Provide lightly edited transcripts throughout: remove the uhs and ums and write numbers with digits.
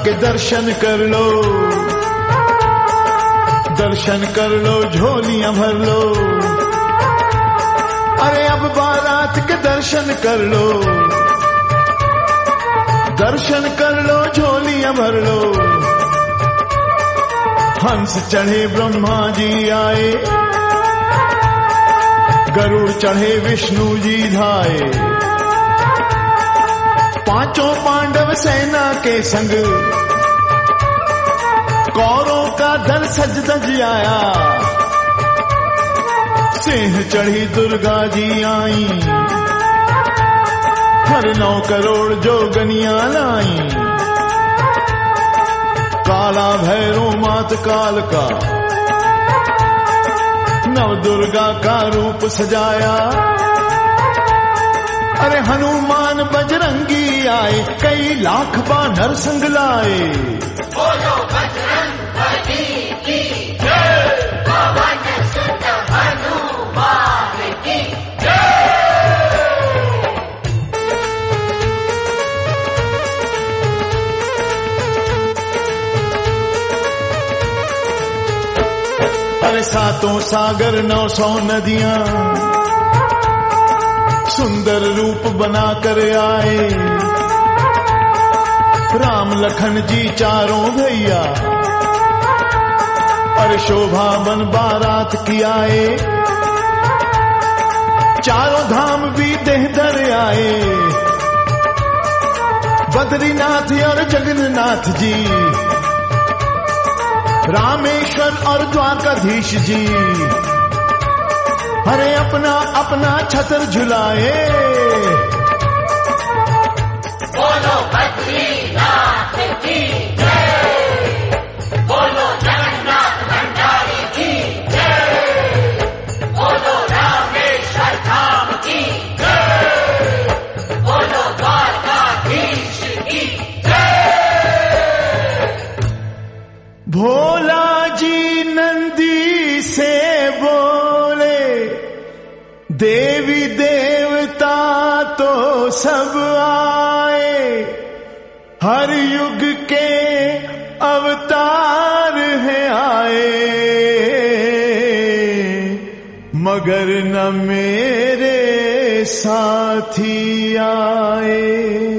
के दर्शन कर लो, दर्शन कर लो, झोलियां भर लो। अरे अब बारात के दर्शन कर लो, दर्शन कर लो, झोलियां भर लो। हंस चढ़े ब्रह्मा जी आए, गरुड़ चढ़े विष्णु जी धाए। पांचों पांडव सेना के संग कौरों का दल सज धज आया। सिंह चढ़ी दुर्गा जी आई, हर 9 करोड़ जोगनियां लाई। काला भैरव मात काल का, नव दुर्गा का रूप सजाया। अरे हनुमान बजरंगी आए, कई लाख बानर संग लाए। बोलो बजरंग बली की जय, पवन सुत हनुमान की जय। अरे 7 सागर 900 नदियां सुंदर रूप बना कर आए। राम लखन जी चारों भैया, और शोभा बन बारात की आए। चारों धाम भी देह धर आए, बद्रीनाथ और जगन्नाथ जी, रामेश्वर और द्वारकाधीश जी। अरे अपना अपना छतर झुलाए। बोलो बद्रीनाथ की जय, बोलो जगन्नाथ भंडारी की जय, बोलो रामेश्वर धाम की जय, बोलो द्वारकाधीश की जय। भोला जी नंदी से बोले, देवी देवता तो सब आए। हर युग के अवतार हैं आए, मगर न मेरे साथी आए।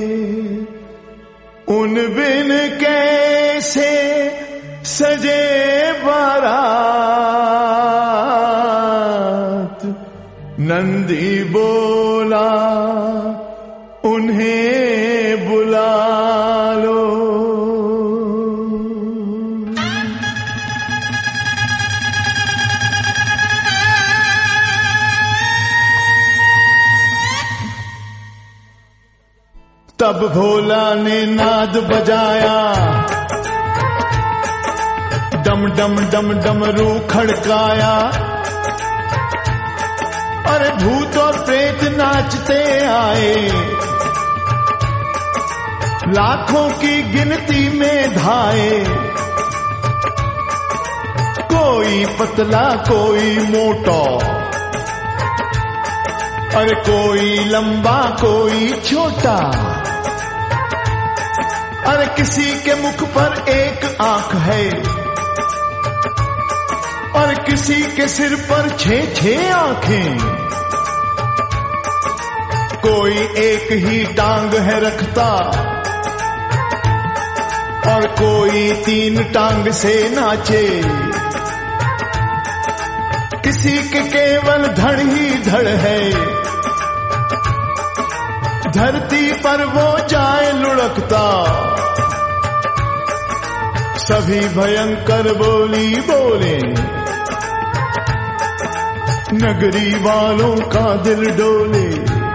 उन बिन कैसे सजे बारात। नंदी बोला उन्हें बुला लो। तब भोला ने नाद बजाया, डम डम डम डमरू खड़काया। अरे भूत और प्रेत नाचते आए, लाखों की गिनती में धाए। कोई पतला कोई मोटा, अरे कोई लंबा कोई छोटा। अरे किसी के मुख पर एक आंख है, और किसी के सिर पर 6 आंखें। कोई एक ही टांग है रखता, और कोई 3 टांग से नाचे। किसी के केवल धड़ ही धड़ है, धरती पर वो जाए लुढ़कता। सभी भयंकर बोली बोले, नगरी वालों का दिल डोले।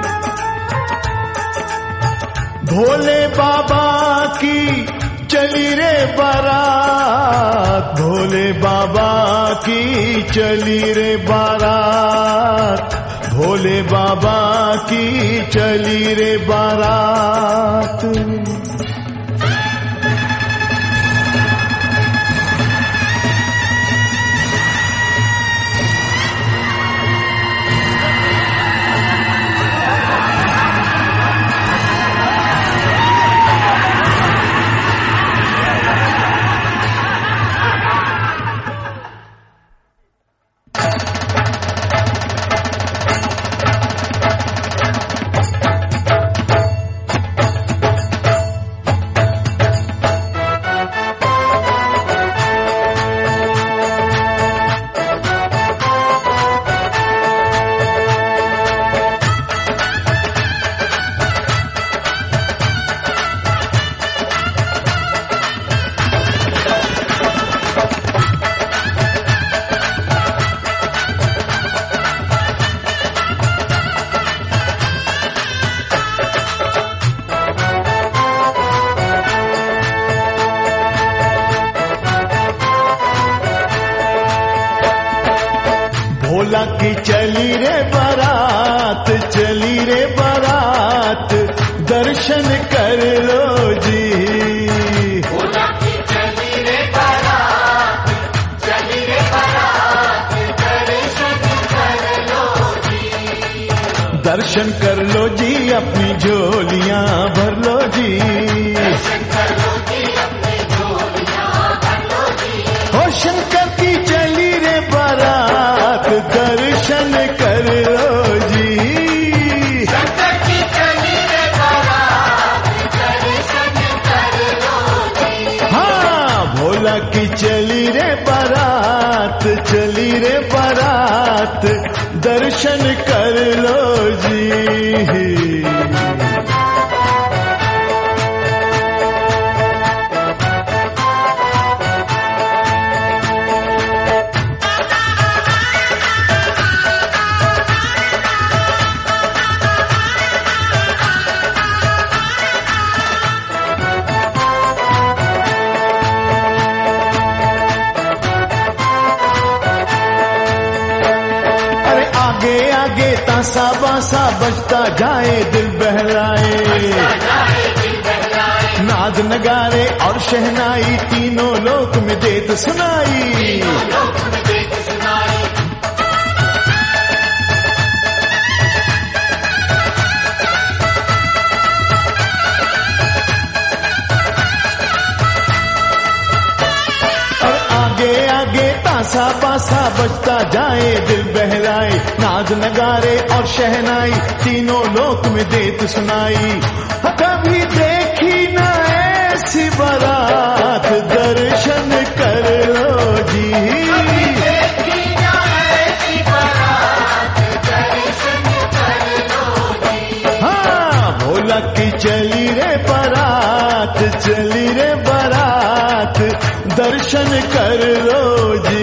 भोले बाबा की चली रे बारात, भोले बाबा की चली रे बारात, भोले बाबा की चली रे बारात। भोला की चली रे बारात, चली रे बारात, दर्शन कर लो जी। भोला की चली रे बारात, चली रे बारात, दर्शन कर लो जी। दर्शन कर लो जी, अपनी झोलियां भर लो जी। दर्शन कर लो जी, अपनी झोलियां भर लो जी। हो शंकर की चली रे बारात, दर्शन कर लो जी। शंकर की चली रे बारात, दर्शन कर लो जी। हाँ, भोला की चली रे बारात, चली रे बारात, दर्शन कर लो जी। आगे आगे तासा बासा बजता जाए, दिल बहलाए। नाद नगारे और शहनाई, तीनों लोक में देत सुनाई। आगे आगे तासा बासा बजता जाए, दिल बहलाए। नाद नगारे और शहनाई, तीनों लोक में देत सुनाई। कभी देखी ना ऐसी बारात, दर्शन कर लो जी। देखी ना ऐसी बारात, दर्शन कर लो जी। हाँ, भोला की चली रे बारात, चली रे बारात, दर्शन कर लो जी।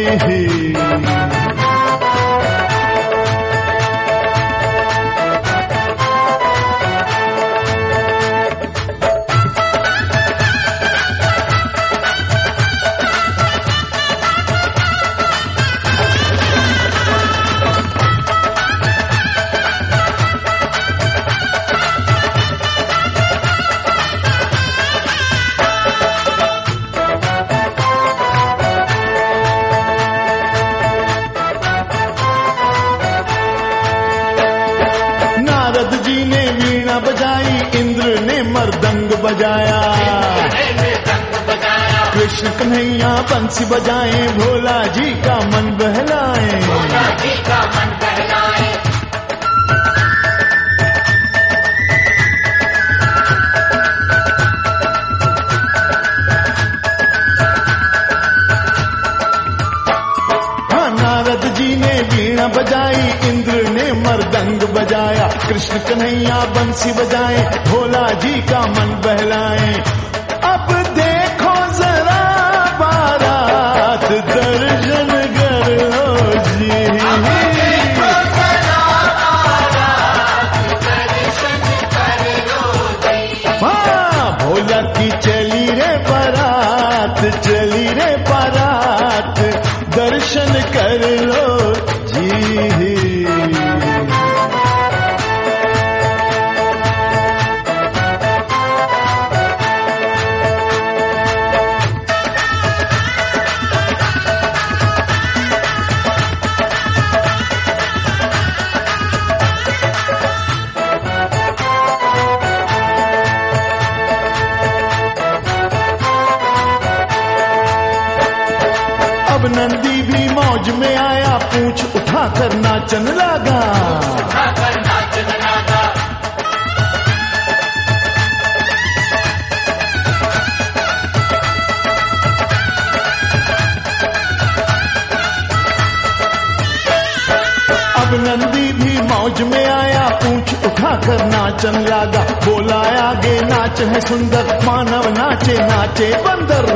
नारद जी ने वीणा बजाई, इंद्र ने मृदंग बजाया। कृष्ण कन्हैया बंसी बजाए, भोला जी का मन बहलाए। भोला जी का मन बहलाए। हाँ, नारद जी ने वीणा बजाई, इंद्र ने मृदंग बजाया। कृष्ण कन्हैया बंसी बजाए, भोला जी का मन बहलाए। अब देखो जरा बारात, दर्शन कर लो जी। हाँ, भोला की चली रे बारात, चली रे बारात, दर्शन कर लो जी। अब नंदी भी मौज में आया, पूंछ उठाकर नाचन लगा। अब नंदी भी मौज में आया, पूंछ उठाकर नाचन लगा। बोला आगे नाच है सुंदर, मानव नाचे नाचे बंदर।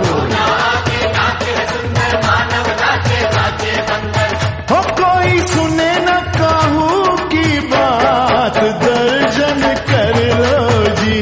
हो कोई सुने न कहूँ की बात, दर्शन कर लो जी।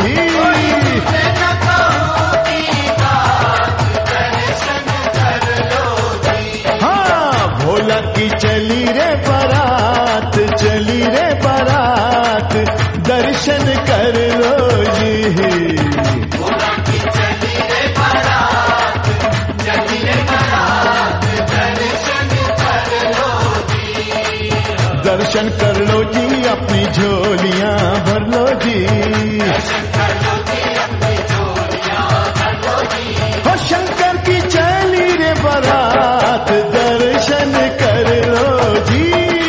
हाँ, भोला भोला की चली रे बारात, चली रे बारात, दर्शन कर लो जी। भोला की चली रे बारात, चली रे बारात, दर्शन कर लो जी। दर्शन कर लो जी, अपनी झोलियां भर लो जी। दर्शन कर लो जी, अपनी झोलियां भर लो जी। हो शंकर की चली रे बारात, दर्शन कर लो जी।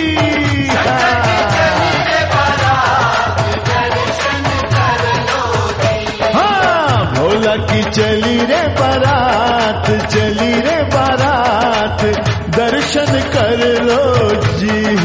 हाँ, भोला की चली रे बारात, चली रे बारात, दर्शन कर लो जी।